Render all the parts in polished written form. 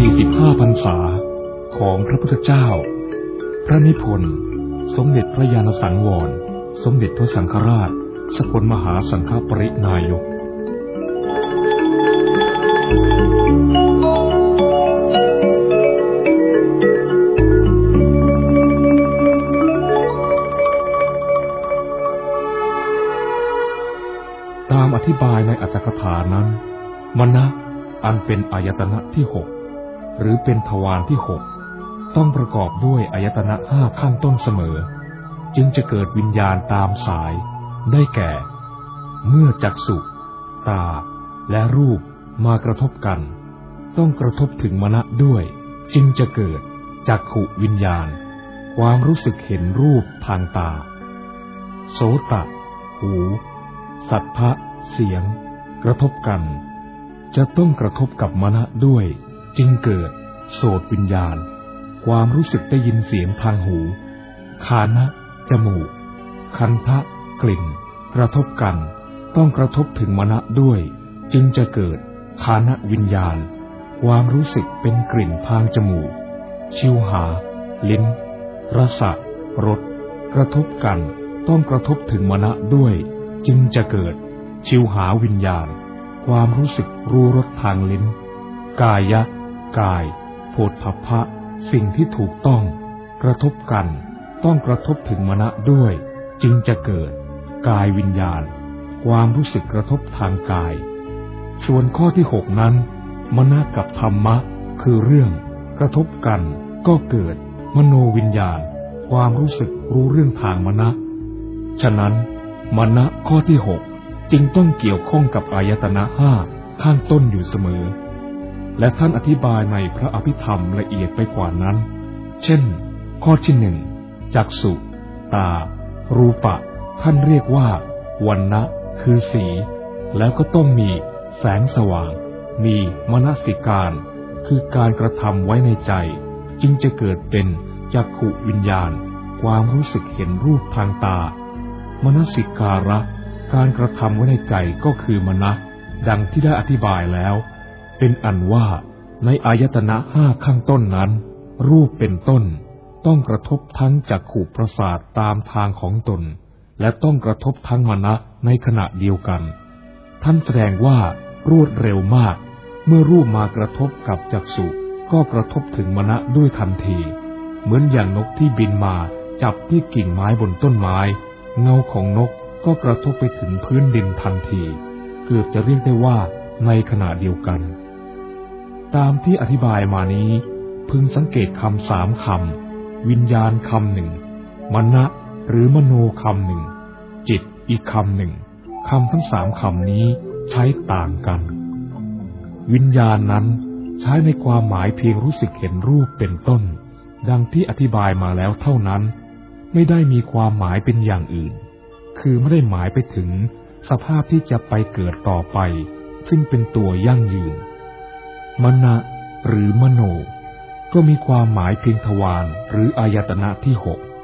45 พรรษาของพระพุทธเจ้าพระนิพนธ์สมเด็จพระญาณสังวรสมเด็จพระสังฆราชสกลมหาสังฆปรินายกตามอธิบายในอรรถกถานั้นมนะอันเป็นอายตนะที่6หรือเป็นทวารที่6ต้องประกอบด้วยอายตนะ5ข้างต้นเสมอจึงจะเกิดวิญญาณตามสายได้แก่ เมื่อจักษุตาและรูปมากระทบกันต้องกระทบถึงมนะด้วยจึงจะเกิดจักขุวิญญาณความรู้สึกเห็นรูปทางตาโสตะหูสัทธะเสียงกระทบกันจะต้องกระทบกับมนะด้วยจึงเกิดโสตวิญญาณความรู้สึกได้ยินเสียงทางหูฆานะจมูกคันธะกลิ่นกระทบกันต้องกระทบถึงมนะด้วยจึงจะเกิดฆานะวิญญาณความรู้สึกเป็นกลิ่นทางจมูกชิวหาลิ้นรสรสกระทบกันต้องกระทบถึงมนะด้วยจึงจะเกิดชิวหาวิญญาณความรู้สึกรู้รสทางลิ้นกายะกายโผฏฐัพพะสิ่งที่ถูกต้องกระทบกันต้องกระทบถึงมนะด้วยจึงจะเกิดกายวิญญาณความรู้สึกกระทบทางกายส่วนข้อที่6นั้นมนะกับธรรมะคือเรื่องกระทบกันก็เกิดมโนวิญญาณความรู้สึกรู้เรื่องทางมนะฉะนั้นมนะข้อที่6จึงต้องเกี่ยวข้องกับอายตนะ5ข้างต้นอยู่เสมอและท่านอธิบายในพระอภิธรรมละเอียดไปกว่านั้นเช่นข้อที่1จักษุตารูปะท่านเรียกว่าวรรณะคือสีแล้วก็ต้องมีแสงสว่างมีมนสิการคือการกระทำไว้ในใจจึงจะเกิดเป็นจักขุวิญญาณความรู้สึกเห็นรูปทางตามนสิการะการกระทำไว้ในใจก็คือมนะดังที่ได้อธิบายแล้วเป็นอันว่าในอายตนะ5ข้างต้นนั้นรูปเป็นต้นต้องกระทบทั้งจักขุประสาทตามทางของตนและต้องกระทบทั้งมนะในขณะเดียวกันท่านแสดงว่ารวดเร็วมากเมื่อรูปมากระทบกับจักษุก็กระทบถึงมนะด้วยทันทีเหมือนอย่างนกที่บินมาจับที่กิ่งไม้บนต้นไม้เงาของนกก็กระทบไปถึงพื้นดินทันทีเกือบจะเรียกได้ว่าในขณะเดียวกันตามที่อธิบายมานี้พึงสังเกตคำ3คำวิญญาณคำหนึ่งมนะหรือมโนคำหนึ่งจิตอีกคำหนึ่งคำทั้ง3คำนี้ใช้ต่างกันวิญญาณนั้นใช้ในความหมายเพียงรู้สึกเห็นรูปเป็นต้นดังที่อธิบายมาแล้วเท่านั้นไม่ได้มีความหมายเป็นอย่างอื่นคือไม่ได้หมายไปถึงสภาพที่จะไปเกิดต่อไปซึ่งเป็นตัวยั่งยืนมนะหรือมโนก็มีความหมายเพียงทวารหรืออายตนะที่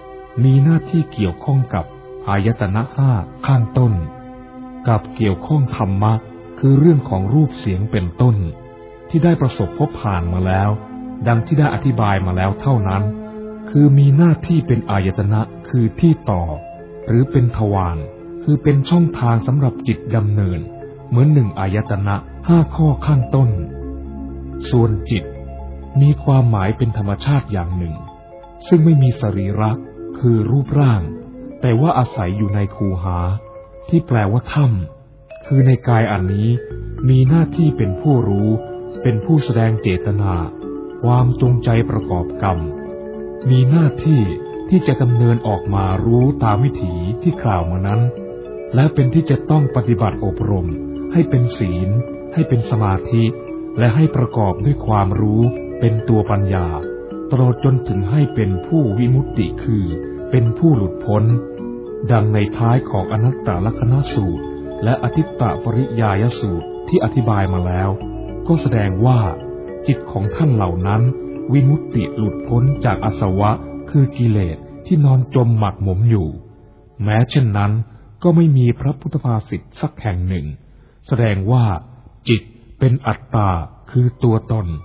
6มีหน้าที่เกี่ยวข้องกับอายตนะ5ข้างต้นกับเกี่ยวข้องธรรมะคือเรื่องของรูปเสียงเป็นต้นที่ได้ประสบพบผ่านมาแล้วดังที่ได้อธิบายมาแล้วเท่านั้นคือมีหน้าที่เป็นอายตนะคือที่ต่อหรือเป็นทวารคือเป็นช่องทางสำหรับจิตดำเนินเหมือน1อายตนะ5ข้อข้างต้นส่วนจิตมีความหมายเป็นธรรมชาติอย่างหนึ่งซึ่งไม่มีสรีระคือรูปร่างแต่ว่าอาศัยอยู่ในคูหาที่แปลว่าถ้ำคือในกายอันนี้มีหน้าที่เป็นผู้รู้เป็นผู้แสดงเจตนาความจงใจประกอบกรรมมีหน้าที่ที่จะดำเนินออกมารู้ตามวิถีที่กล่าวมานั้นและเป็นที่จะต้องปฏิบัติอบรมให้เป็นศีลให้เป็นสมาธิและให้ประกอบด้วยความรู้เป็นตัวปัญญาตลอดจนถึงให้เป็นผู้วิมุตติคือเป็นผู้หลุดพ้นดังในท้ายของอนัตตลักขณสูตรและอทิตตปริยายสูตรที่อธิบายมาแล้วก็แสดงว่าจิตของท่านเหล่านั้นวิมุตติหลุดพ้นจากอาสวะคือกิเลสที่นอนจมหมักหมมอยู่แม้เช่นนั้นก็ไม่มีพระพุทธภาษิตสักแห่งหนึ่งแสดงว่าจิตเป็นอัตตาคือตัวตน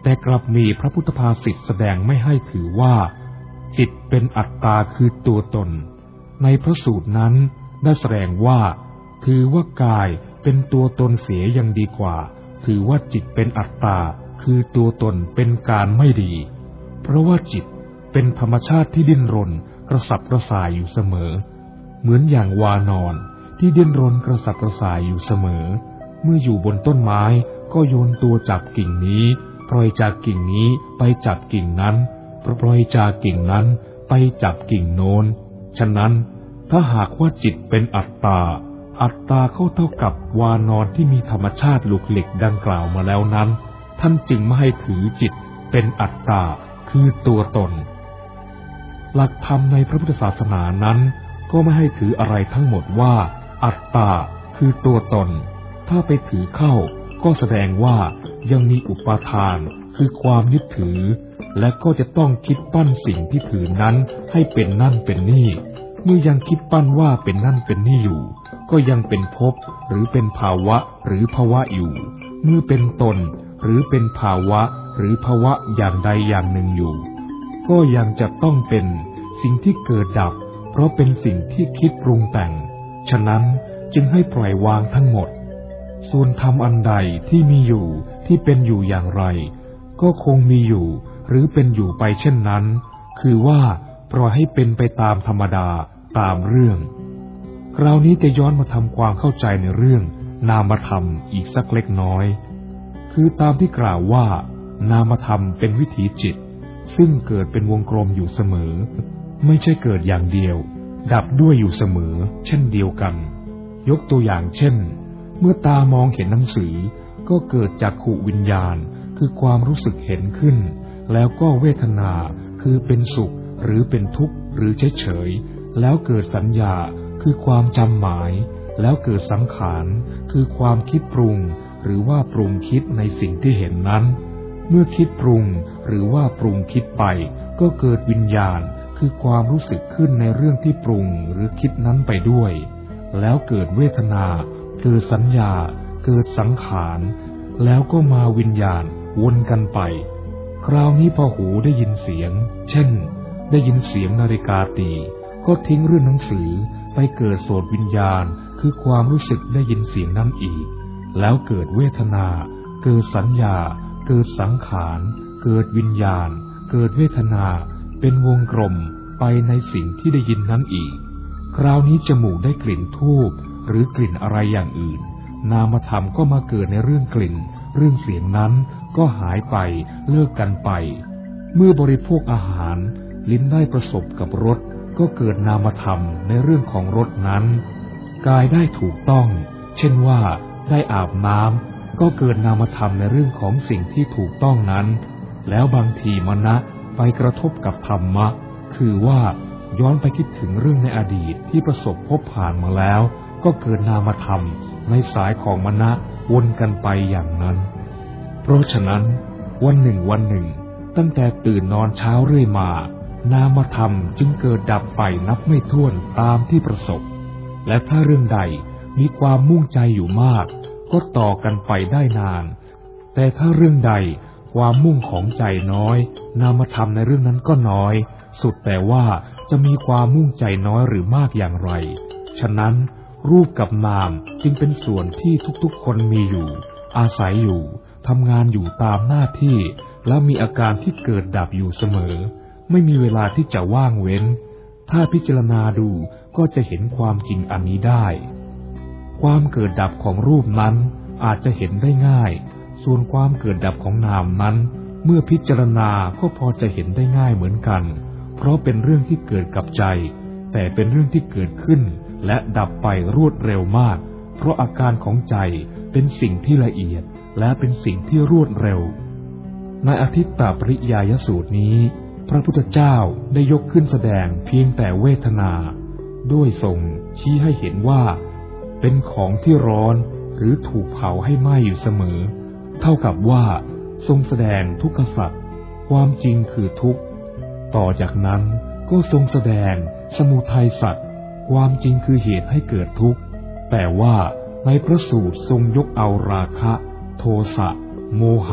แต่กลับมีพระพุทธภาษิตแสดงไม่ให้ถือว่าจิตเป็นอัตตาคือตัวตนในพระสูตรนั้นได้แสดงว่าถือว่ากายเป็นตัวตนเสียยังดีกว่าถือว่าจิตเป็นอัตตาคือตัวตนเป็นการไม่ดีเพราะว่าจิตเป็นธรรมชาติที่ดิ้นรนกระสับกระส่ายอยู่เสมอเหมือนอย่างวานอนที่ดิ้นรนกระสับกระส่ายอยู่เสมอเมื่ออยู่บนต้นไม้ก็โยนตัวจับกิ่งนี้ปล่อยจากกิ่งนี้ไปจับกิ่งนั้นปล่อยจากกิ่งนั้นไปจับกิ่งโน้นฉะนั้นถ้าหากว่าจิตเป็นอัตตาอัตตาเข้าเท่ากับวานอนที่มีธรรมชาติหลุกหลิกดังกล่าวมาแล้วนั้นท่านจึงไม่ให้ถือจิตเป็นอัตตาคือตัวตนหลักธรรมในพระพุทธศาสนานั้นก็ไม่ให้ถืออะไรทั้งหมดว่าอัตตาคือตัวตนถ้าไปถือเข้าก็แสดงว่ายังมีอุปาทานคือความยึดถือและก็จะต้องคิดปั้นสิ่งที่ถือนั้นให้เป็นนั่นเป็นนี่เมื่อยังคิดปั้นว่าเป็นนั่นเป็นนี่อยู่ก็ยังเป็นภพหรือเป็นภาวะหรือภวะอยู่เมื่อเป็นตนหรือเป็นภาวะหรือภวะอย่างใดอย่างหนึ่งอยู่ก็ยังจะต้องเป็นสิ่งที่เกิดดับเพราะเป็นสิ่งที่คิดปรุงแต่งฉะนั้นจึงให้ปล่อยวางทั้งหมดส่วนธรรมอันใดที่มีอยู่ที่เป็นอยู่อย่างไรก็คงมีอยู่หรือเป็นอยู่ไปเช่นนั้นคือว่าปล่อยให้เป็นไปตามธรรมดาตามเรื่องคราวนี้จะย้อนมาทำความเข้าใจในเรื่องนามธรรมอีกสักเล็กน้อยคือตามที่กล่าวว่านามธรรมเป็นวิถีจิตซึ่งเกิดเป็นวงกลมอยู่เสมอไม่ใช่เกิดอย่างเดียวดับด้วยอยู่เสมอเช่นเดียวกันยกตัวอย่างเช่นเมื่อตามองเห็นหนังสือก็เกิดจักขุวิญญาณคือความรู้สึกเห็นขึ้นแล้วก็เวทนาคือเป็นสุขหรือเป็นทุกข์หรือเฉยๆแล้วเกิดสัญญาคือความจำหมายแล้วเกิดสังขารคือความคิดปรุงหรือว่าปรุงคิดในสิ่งที่เห็นนั้นเมื่อคิดปรุงหรือว่าปรุงคิดไปก็เกิดวิญญาณคือความรู้สึกขึ้นในเรื่องที่ปรุงหรือคิดนั้นไปด้วยแล้วเกิดเวทนาเกิดสัญญาเกิดสังขารแล้วก็มาวิญญาณวนกันไปคราวนี้พอหูได้ยินเสียงเช่นได้ยินเสียงนาฬิกาตีก็ทิ้งเรื่องหนังสือไปเกิดโสตวิญญาณคือความรู้สึกได้ยินเสียงนั้นอีกแล้วเกิดเวทนาเกิดสัญญาเกิดสังขารเกิดวิญญาณเกิดเวทนาเป็นวงกลมไปในสิ่งที่ได้ยินนั้นอีกคราวนี้จมูกได้กลิ่นธูปหรือกลิ่นอะไรอย่างอื่นนามธรรมก็มาเกิดในเรื่องกลิ่นเรื่องเสียงนั้นก็หายไปเลิกกันไปเมื่อบริโภคอาหารลิ้นได้ประสบกับรสก็เกิดนามธรรมในเรื่องของรสนั้นกายได้ถูกต้องเช่นว่าได้อาบน้ำก็เกิดนามธรรมในเรื่องของสิ่งที่ถูกต้องนั้นแล้วบางทีมนะไปกระทบกับธรรมะคือว่าย้อนไปคิดถึงเรื่องในอดีตที่ประสบพบผ่านมาแล้วก็เกิดนามธรรมในสายของมนะวนกันไปอย่างนั้นเพราะฉะนั้นวันหนึ่งตั้งแต่ตื่นนอนเช้าเรื่อยมานามธรรมจึงเกิดดับไปนับไม่ถ้วนตามที่ประสบและถ้าเรื่องใดมีความมุ่งใจอยู่มากก็ต่อกันไปได้นานแต่ถ้าเรื่องใดความมุ่งของใจน้อยนามธรรมในเรื่องนั้นก็น้อยสุดแต่ว่าจะมีความมุ่งใจน้อยหรือมากอย่างไรฉะนั้นรูปกับนามจึงเป็นส่วนที่ทุกๆคนมีอยู่อาศัยอยู่ทำงานอยู่ตามหน้าที่และมีอาการที่เกิดดับอยู่เสมอไม่มีเวลาที่จะว่างเว้นถ้าพิจารณาดูก็จะเห็นความจริงอันนี้ได้ความเกิดดับของรูปนั้นอาจจะเห็นได้ง่ายส่วนความเกิดดับของนามนั้นเมื่อพิจารณาก็พอจะเห็นได้ง่ายเหมือนกันเพราะเป็นเรื่องที่เกิดกับใจแต่เป็นเรื่องที่เกิดขึ้นและดับไปรวดเร็วมากเพราะอาการของใจเป็นสิ่งที่ละเอียดและเป็นสิ่งที่รวดเร็วในอทิตตปริยายสูตรนี้พระพุทธเจ้าได้ยกขึ้นแสดงเพียงแต่เวทนาด้วยทรงชี้ให้เห็นว่าเป็นของที่ร้อนหรือถูกเผาให้ไหม้อยู่เสมอเท่ากับว่าทรงแสดงทุกขสัจความจริงคือทุกข์ต่อจากนั้นก็ทรงแสดงสมุทัยสัจความจริงคือเหตุให้เกิดทุกข์แต่ว่าในพระสูตรทรงยกเอาราคะโทสะโมหะ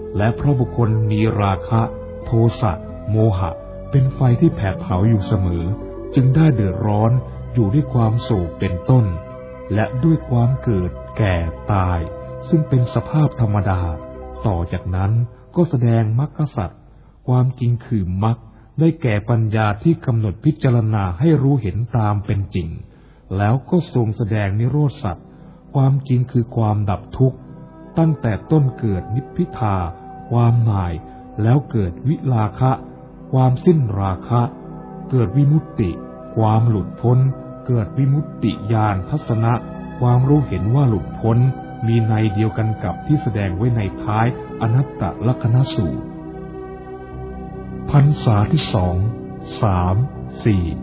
และเพราะบุคคลมีราคะโทสะโมหะเป็นไฟที่แผดเผาอยู่เสมอจึงได้เดือดร้อนอยู่ด้วยความโศกเป็นต้นและด้วยความเกิดแก่ตายซึ่งเป็นสภาพธรรมดาต่อจากนั้นก็แสดงมรรคสัจความจริงคือมรรคได้แก่ปัญญาที่กำหนดพิจารณาให้รู้เห็นตามเป็นจริงแล้วก็ทรงแสดงนิโรธสัจความจริงคือความดับทุกข์ตั้งแต่ต้นเกิดนิพพิทาความหน่ายแล้วเกิดวิราคะความสิ้นราคะเกิดวิมุตติความหลุดพ้นเกิดวิมุตติญาณทัศนะความรู้เห็นว่าหลุดพ้นมีในเดียวกันกับที่แสดงไว้ในท้ายอนัตตลักขณสูตรพรรษาที่2 3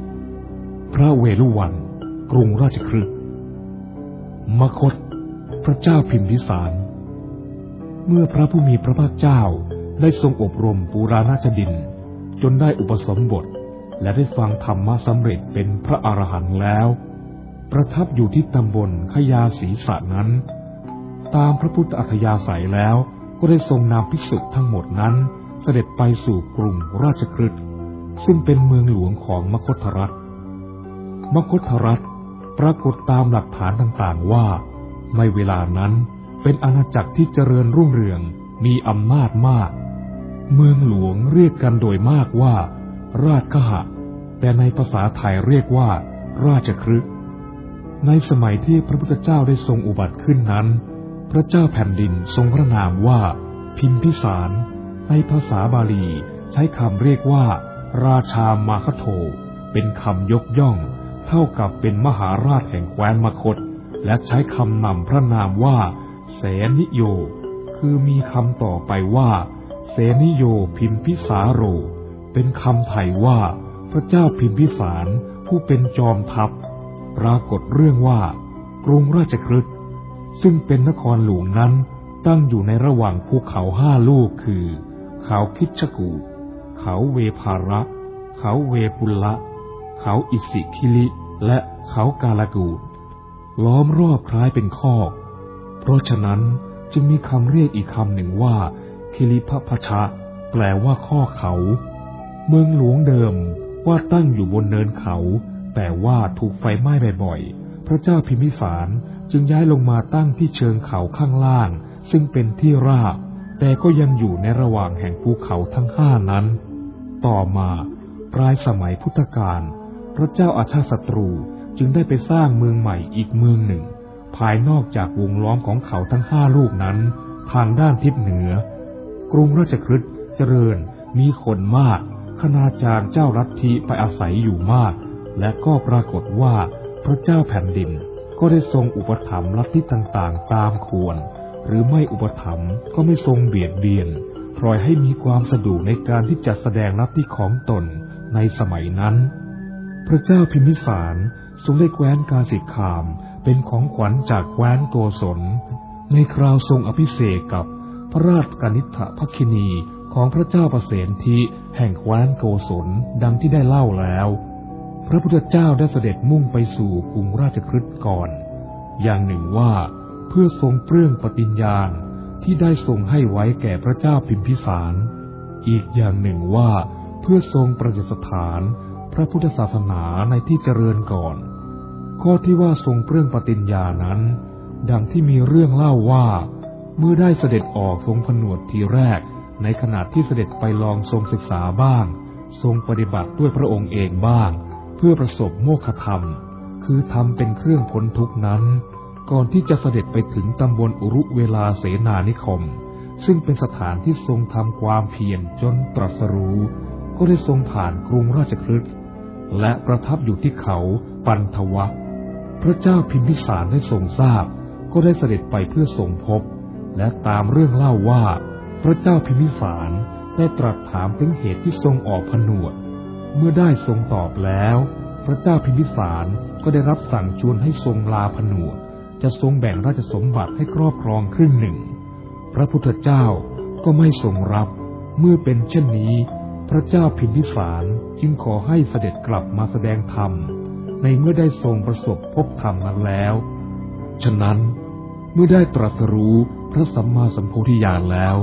4พระเวฬุวันกรุงราชคฤห์มคธพระเจ้าพิมพิสารเมื่อพระผู้มีพระภาคเจ้าได้ทรงอบรมปุราณชดินจนได้อุปสมบทและได้ฟังธรรมะสำเร็จเป็นพระอรหันต์แล้วประทับอยู่ที่ตำบลขยาศีสะนั้นตามพระพุทธอัธยาศัยแล้วก็ได้ทรงนำภิกษุทั้งหมดนั้นเสด็จไปสู่กรุงราชคฤห์ซึ่งเป็นเมืองหลวงของมคธรัฐมคธรัฐปรากฏตามหลักฐานต่างๆว่าในเวลานั้นเป็นอาณาจักรที่เจริญรุ่งเรืองมีอำนาจมากเมืองหลวงเรียกกันโดยมากว่าราชคหะแต่ในภาษาไทยเรียกว่าราชคฤห์ในสมัยที่พระพุทธเจ้าได้ทรงอุบัติขึ้นนั้นพระเจ้าแผ่นดินทรงพระนามว่าพิมพิสารในภาษาบาลีใช้คำเรียกว่าราชามาคโธเป็นคำยกย่องเท่ากับเป็นมหาราชแห่งแคว้นมคธและใช้คำนำพระนามว่าเสนิโยคือมีคำต่อไปว่าเสนิโยพิมพิสาโรเป็นคำไทยว่าพระเจ้าพิมพิสารผู้เป็นจอมทัพปรากฏเรื่องว่ากรุงราชคฤห์ซึ่งเป็นนครหลวงนั้นตั้งอยู่ในระหว่างภูเขา5 ลูกคือเขาคิชกูเขาเวภาระเขาเวปุลละเขาอิสิคิลิและเขากาลกูดล้อมรอบคล้ายเป็นคอกเพราะฉะนั้นจึงมีคำเรียกอีกคำหนึ่งว่าคิลิพพชะแปลว่าข้อเขาเมืองหลวงเดิมว่าตั้งอยู่บนเนินเขาแต่ว่าถูกไฟไหม้บ่อยๆพระเจ้าพิมพิสารจึงย้ายลงมาตั้งที่เชิงเขาข้างล่างซึ่งเป็นที่ราบแต่ก็ยังอยู่ในระหว่างแห่งภูเขาทั้ง5นั้นต่อมาปลายสมัยพุทธกาลพระเจ้าอาชาติศัตรูจึงได้ไปสร้างเมืองใหม่อีกเมืองหนึ่งภายนอกจากวงล้อมของเขาทั้ง5 ลูกนั้นทางด้านทิศเหนือกรุงราชคฤห์เจริญมีคนมากคณาจารย์เจ้าลัทธิไปอาศัยอยู่มากและก็ปรากฏว่าพระเจ้าแผ่นดินก็ได้ทรงอุปถัมภ์ลัทธิต่างๆตามควรหรือไม่อุปถัมภ์ก็ไม่ทรงเบียดเบียนปล่อยให้มีความสะดวกในการที่จะแสดงลัทธิของตนในสมัยนั้นพระเจ้าพิมพิสารทรงได้แคว้นกาสิคามเป็นของขวัญจากแคว้นโกศลในคราวทรงอภิเษกกับพระราชกนิษฐภัคินีของพระเจ้าประเสนทิแห่งแคว้นโกศลดังที่ได้เล่าแล้วพระพุทธเจ้าได้เสด็จมุ่งไปสู่กรุงราชคฤห์ก่อนอย่างหนึ่งว่าเพื่อทรงเปลื้องปฏิญญาณที่ได้ทรงให้ไว้แก่พระเจ้าพิมพิสารอีกอย่างหนึ่งว่าเพื่อทรงประดิษฐานพระพุทธศาสนาในที่เจริญก่อนข้อที่ว่าทรงเปลื้องปฏิญญานั้นดังที่มีเรื่องเล่าว่าเมื่อได้เสด็จออกทรงผนวดทีแรกในขณะที่เสด็จไปลองทรงศึกษาบ้างทรงปฏิบัติด้วยพระองค์เองบ้างเพื่อประสบโมฆะธรรมคือธรรมเป็นเครื่องพ้นทุกข์นั้นก่อนที่จะเสด็จไปถึงตำบลอุรุเวลาเสนานิคมซึ่งเป็นสถานที่ทรงทำความเพียรจนตรัสรู้ก็ได้ทรงผ่านกรุงราชคฤห์และประทับอยู่ที่เขาปันทวะพระเจ้าพิมพิสารได้ทรงทราบก็ได้เสด็จไปเพื่อทรงพบและตามเรื่องเล่าว่าพระเจ้าพิมพิสารได้ตรัสถามถึงเหตุที่ทรงออกผนวดเมื่อได้ทรงตอบแล้วพระเจ้าพิมพิสารก็ได้รับสั่งชวนให้ทรงลาผนวดจะทรงแบ่งราชสมบัติให้ครอบครองครึ่งหนึ่งพระพุทธเจ้าก็ไม่ทรงรับเมื่อเป็นเช่นนี้พระเจ้าพิมพิสารจึงขอให้เสด็จกลับมาแสดงธรรมในเมื่อได้ทรงประสบพบธรรมนั้นแล้วฉะนั้นเมื่อได้ตรัสรู้พระสัมมาสัมโพธิญาณแล้ว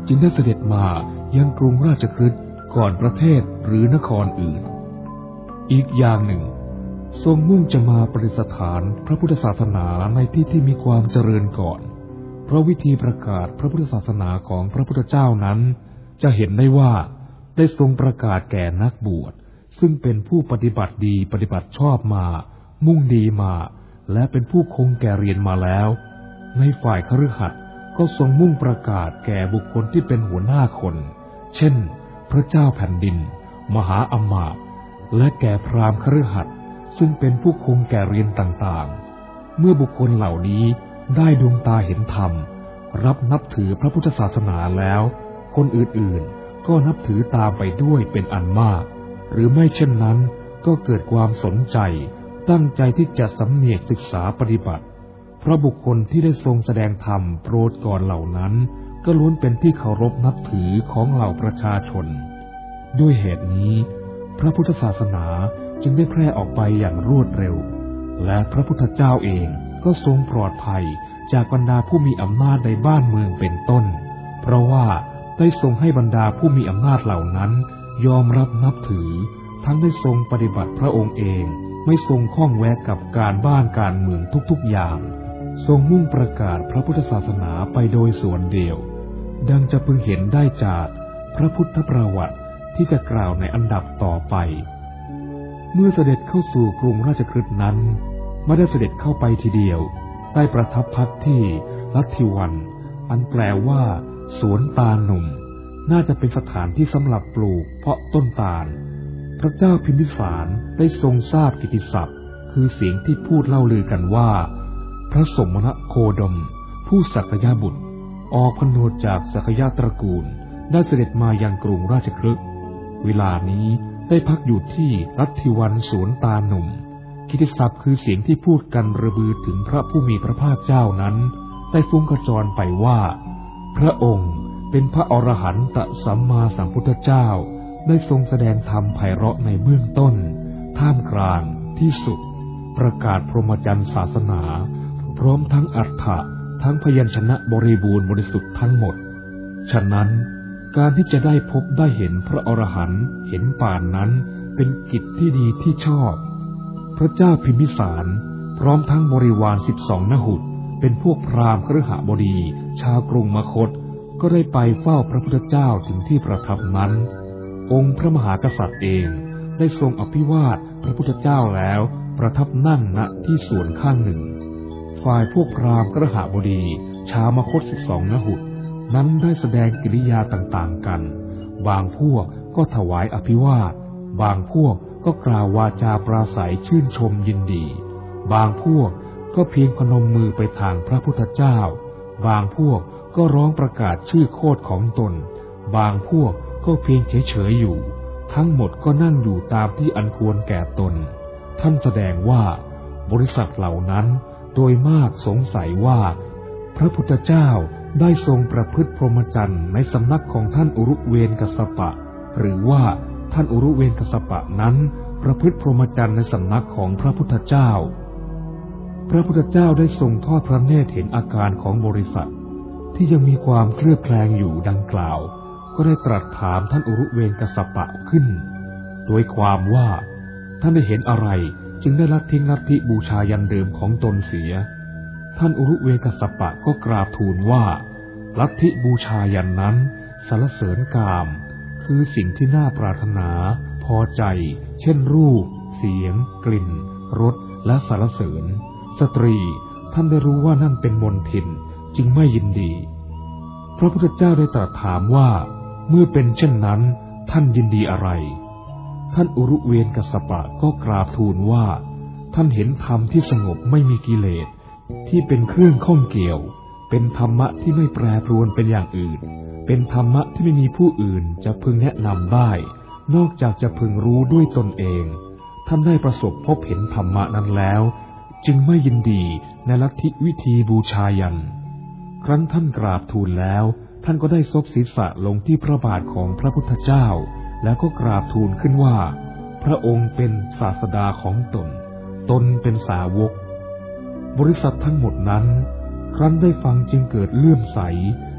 จึงได้เสด็จมายังกรุงราชคฤห์ก่อนประเทศหรือนครอื่นอีกอย่างหนึ่งทรงมุ่งจะมาประดิษฐานพระพุทธศาสนาในที่ที่มีความเจริญก่อนเพราะวิธีประกาศพระพุทธศาสนาของพระพุทธเจ้านั้นจะเห็นได้ว่าได้ทรงประกาศแก่นักบวชซึ่งเป็นผู้ปฏิบัติดีปฏิบัติชอบมามุ่งดีมาและเป็นผู้คงแก่เรียนมาแล้วในฝ่ายคฤหัสถ์ก็ทรงมุ่งประกาศแก่บุคคลที่เป็นหัวหน้าคนเช่นพระเจ้าแผ่นดินมหาอมาตย์และแก่พราหมณ์คฤหัสถ์ซึ่งเป็นผู้คงแก่เรียนต่างๆเมื่อบุคคลเหล่านี้ได้ดวงตาเห็นธรรมรับนับถือพระพุทธศาสนาแล้วคนอื่นๆก็นับถือตามไปด้วยเป็นอันมากหรือไม่เช่นนั้นก็เกิดความสนใจตั้งใจที่จะสำเนียกศึกษาปฏิบัติเพราะบุคคลที่ได้ทรงแสดงธรรมโปรดก่อนเหล่านั้นก็ล้วนเป็นที่เคารพนับถือของเหล่าประชาชนด้วยเหตุนี้พระพุทธศาสนาจึงได้แพร่ออกไปอย่างรวดเร็วและพระพุทธเจ้าเองก็ทรงปลอดภัยจากบรรดาผู้มีอำนาจในบ้านเมืองเป็นต้นเพราะว่าได้ทรงให้บรรดาผู้มีอำนาจเหล่านั้นยอมรับนับถือทั้งได้ทรงปฏิบัติพระองค์เองไม่ทรงข้องแวะกับการบ้านการเมืองทุกๆอย่างทรงมุ่งประกาศพระพุทธศาสนาไปโดยส่วนเดียวดังจะพึงเห็นได้จากพระพุทธประวัติที่จะกล่าวในอันดับต่อไปเมื่อเสด็จเข้าสู่กรุงราชคฤห์นั้นไม่ได้เสด็จเข้าไปทีเดียวได้ประทับพักที่ลัทธิวันอันแปลว่าสวนตาลหนุ่มน่าจะเป็นสถานที่สำหรับปลูกเพาะต้นตาลพระเจ้าพิมพิสารได้ทรงทราบกิตติศัพท์คือเสียงที่พูดเล่าลือกันว่าพระสมณโคดมผู้สักยบุตรออกผนวดจากสักยตระกูลได้เสด็จมายังกรุงราชคฤห์เวลานี้ได้พักอยู่ที่ลัทธิวันสวนตาลหนุ่มกิตติศัพท์คือเสียงที่พูดกันระบือถึงพระผู้มีพระภาคเจ้านั้นได้ฟุ้งกระจรไปว่าพระองค์เป็นพระอรหันตสัมมาสัมพุทธเจ้าได้ทรงแสดงธรรมไพเราะในเบื้องต้นท่ามกลางที่สุดประกาศพรหมจรรย์ศาสนาพร้อมทั้งอรรถะทั้งพยัญชนะบริบูรณ์บริสุทธิ์ทั้งหมดฉะนั้นการที่จะได้พบได้เห็นพระอรหันต์เห็นป่านนั้นเป็นกิจที่ดีที่ชอบพระเจ้าพิมพิสารพร้อมทั้งบริวาร12 นหุตเป็นพวกพราหมณ์คฤหบดีชาวกรุงมคธก็ได้ไปเฝ้าพระพุทธเจ้าถึงที่ประทับนั้นองค์พระมหากษัตริย์เองได้ทรงอภิวาทพระพุทธเจ้าแล้วประทับนั่งณที่ส่วนข้างหนึ่งฝ่ายพวกพราหมณ์คฤหบดีชาวมคธ12 นหุตนั้นได้แสดงกิริยาต่างๆกันบางพวกก็ถวายอภิวาทบางพวกก็กล่าววาจาปราศัยชื่นชมยินดีบางพวกก็เพียงพนมมือไปทางพระพุทธเจ้าบางพวกก็ร้องประกาศชื่อโคดของตนบางพวกก็เพียงเฉยๆอยู่ทั้งหมดก็นั่งอยู่ตามที่อันควรแก่ตนท่านแสดงว่าบริษัทเหล่านั้นโดยมากสงสัยว่าพระพุทธเจ้าได้ทรงประพฤติพรหมจรรย์ในสำนักของท่านอุรุเวนกัสสปะหรือว่าท่านอุรุเวนกัสสปะนั้นประพฤติพรหมจรรย์ในสำนักของพระพุทธเจ้าพระพุทธเจ้าได้ทรงทอดพระเนตรเห็นอาการของบริษัทที่ยังมีความเคลือบแคลงอยู่ดังกล่าวก็ได้ตรัสถามท่านอุรุเวนกัสสปะขึ้นโดยความว่าท่านได้เห็นอะไรจึงได้ละทิ้งลัทธิบูชายันเดิมของตนเสียท่านอุรุเวนกัสสปะก็กราบทูลว่าลัทธิบูชายันนั้นสรรเสริญกามคือสิ่งที่น่าปรารถนาพอใจเช่นรูปเสียงกลิ่นรสและสรรเสริญสตรีท่านได้รู้ว่านั่นเป็นมลทินจึงไม่ยินดีพระพุทธเจ้าได้ตรัสถามว่าเมื่อเป็นเช่นนั้นท่านยินดีอะไรท่านอุรุเวนกัสสปะก็กราบทูลว่าท่านเห็นธรรมที่สงบไม่มีกิเลสที่เป็นเครื่องข้องเกี่ยวเป็นธรรมะที่ไม่แปรปรวนเป็นอย่างอื่นเป็นธรรมะที่ไม่มีผู้อื่นจะพึงแนะนำได้นอกจากจะพึงรู้ด้วยตนเองท่านได้ประสบพบเห็นธรรมะนั้นแล้วจึงไม่ยินดีในลัทธิวิธีบูชายันครั้นท่านกราบทูลแล้วท่านก็ได้ซบศีรษะลงที่พระบาทของพระพุทธเจ้าแล้วก็กราบทูลขึ้นว่าพระองค์เป็นศาสดาของตนตนเป็นสาวกบริษัททั้งหมดนั้นครั้นได้ฟังจึงเกิดเลื่อมใส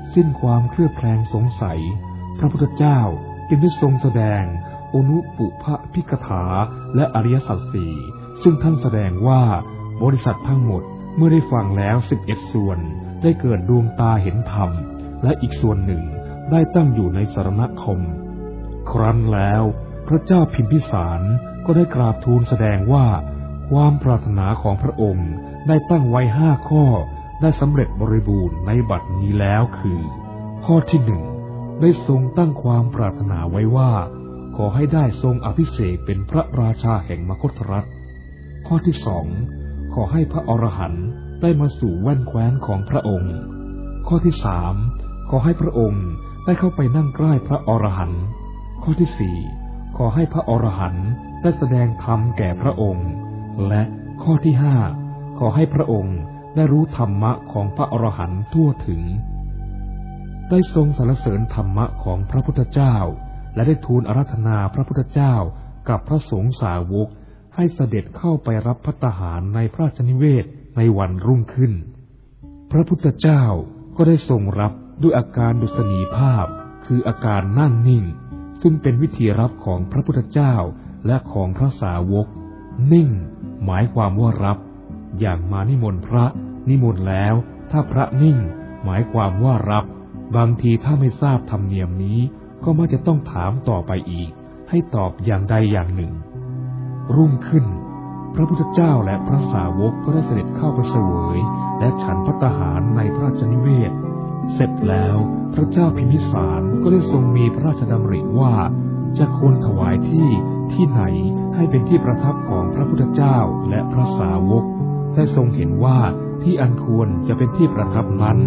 สิ้นความเคลือบแคลงสงสัยพระพุทธเจ้าจึงได้ทรงแสดงอนุปุพพิกถาและอริยสัจสี่ซึ่งท่านแสดงว่าบริษัททั้งหมดเมื่อได้ฟังแล้ว11ส่วนได้เกิดดวงตาเห็นธรรมและอีกส่วนหนึ่งได้ตั้งอยู่ในสรณคมครั้นแล้วพระเจ้าพิมพิสารก็ได้กราบทูลแสดงว่าความปรารถนาของพระองค์ได้ตั้งไว้5 ข้อได้สำเร็จบริบูรณ์ในบัดนี้แล้วคือข้อที่1ได้ทรงตั้งความปรารถนาไว้ว่าขอให้ได้ทรงอภิเษกเป็นพระราชาแห่งมคธรัฐข้อที่2ขอให้พระอรหันต์ได้มาสู่แว่นแคว้นของพระองค์ข้อที่3ขอให้พระองค์ได้เข้าไปนั่งใกล้พระอรหันต์ข้อที่4ขอให้พระอรหันต์ได้แสดงธรรมแก่พระองค์และข้อที่5ขอให้พระองค์ได้รู้ธรรมะของพระอรหันต์ทั่วถึงได้ทรงสรรเสริญธรรมะของพระพุทธเจ้าและได้ทูลอาราธนาพระพุทธเจ้ากับพระสงฆ์สาวกให้เสด็จเข้าไปรับภัตตาหารในพระราชนิเวศในวันรุ่งขึ้นพระพุทธเจ้าก็ได้ทรงรับด้วยอาการดุษณีภาพคืออาการนั่งนิ่งซึ่งเป็นวิธีรับของพระพุทธเจ้าและของพระสาวกนิ่งหมายความว่ารับอย่างมานิมนต์พระนิมนต์แล้วถ้าพระนิ่งหมายความว่ารับบางทีถ้าไม่ทราบธรรมเนียมนี้ก็มักจะต้องถามต่อไปอีกให้ตอบอย่างใดอย่างหนึ่งรุ่งขึ้นพระพุทธเจ้าและพระสาวกก็ได้เสด็จเข้าไปเสวยและฉันภัตตาหารในพระราชนิเวศเสร็จแล้วพระเจ้าพิมพิสารก็ได้ทรงมีพระราชดำริว่าจะควรถวายที่ไหนให้เป็นที่ประทับของพระพุทธเจ้าและพระสาวกได้ทรงเห็นว่าที่อันควรจะเป็นที่ประทับนั้น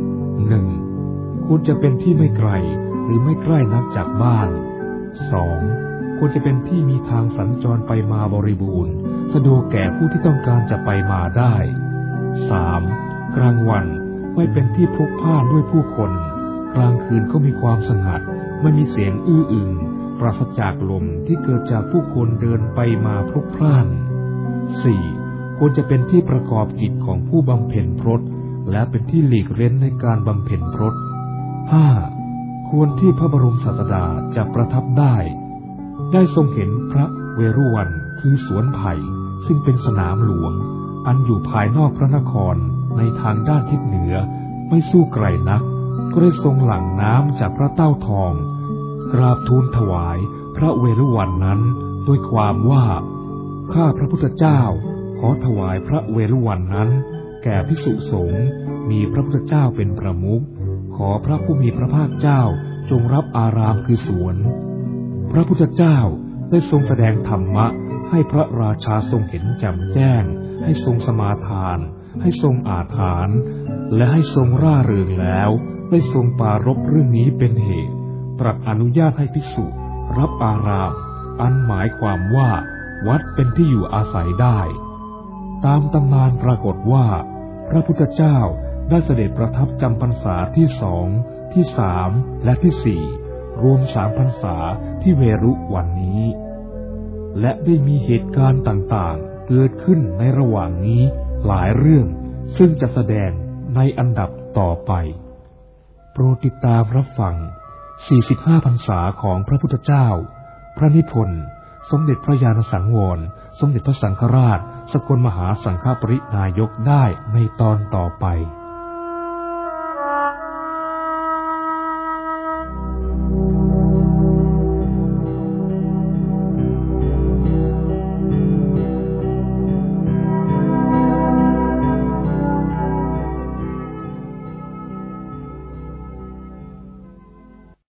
1. ควรจะเป็นที่ไม่ไกลหรือไม่ใกล้นักจากบ้าน 2. ควรจะเป็นที่มีทางสัญจรไปมาบริบูรณ์สะดวกแก่ผู้ที่ต้องการจะไปมาได้ 3. กลางวันไม่เป็นที่พลุกพล่านด้วยผู้คนกลางคืนก็มีความสงัดไม่มีเสียงอื้ออึงปราศจากลมที่เกิดจากผู้คนเดินไปมาพลุกพล่าน 4. ควรจะเป็นที่ประกอบกิจของผู้บำเพ็ญพรตและเป็นที่หลีกเร้นในการบำเพ็ญพรต 5. ควรที่พระบรมศาสดาจะประทับได้ทรงเห็นพระเวรุวันคือสวนไผ่ซึ่งเป็นสนามหลวงอันอยู่ภายนอกพระนครในทางด้านทิศเหนือไม่สู้ไกลนักก็ได้ทรงหลั่งน้ำจากพระเต้าทองกราบทูลถวายพระเวรุวันนั้นด้วยความว่าข้าพระพุทธเจ้าขอถวายพระเวรุวันนั้นแก่ภิกษุสงฆ์มีพระพุทธเจ้าเป็นประมุขขอพระผู้มีพระภาคเจ้าจงรับอารามคือสวนพระพุทธเจ้าได้ทรงแสดงธรรมะให้พระราชาทรงเห็นแจ่มแจ้งให้ทรงสมาทานให้ทรงอาถรรพ์และให้ทรงร่าเริงแล้วได้ทรงปรารภเรื่องนี้เป็นเหตุตรัสอนุญาตให้ภิกษุรับอารามอันหมายความว่าวัดเป็นที่อยู่อาศัยได้ตามตำนานปรากฏว่าพระพุทธเจ้าได้เสด็จประทับจำพรรษาที่2ที่3และที่4รวม3พรรษาที่เวรุวันนี้และได้มีเหตุการณ์ต่างๆเกิดขึ้นในระหว่างนี้หลายเรื่องซึ่งจะแสดงในอันดับต่อไปโปรดติดตามรับฟัง45พรรษาของพระพุทธเจ้าพระนิพนธ์สมเด็จพระญาณสังวรสมเด็จพระสังฆราชสกลมหาสังฆปรินายกได้ในตอนต่อไป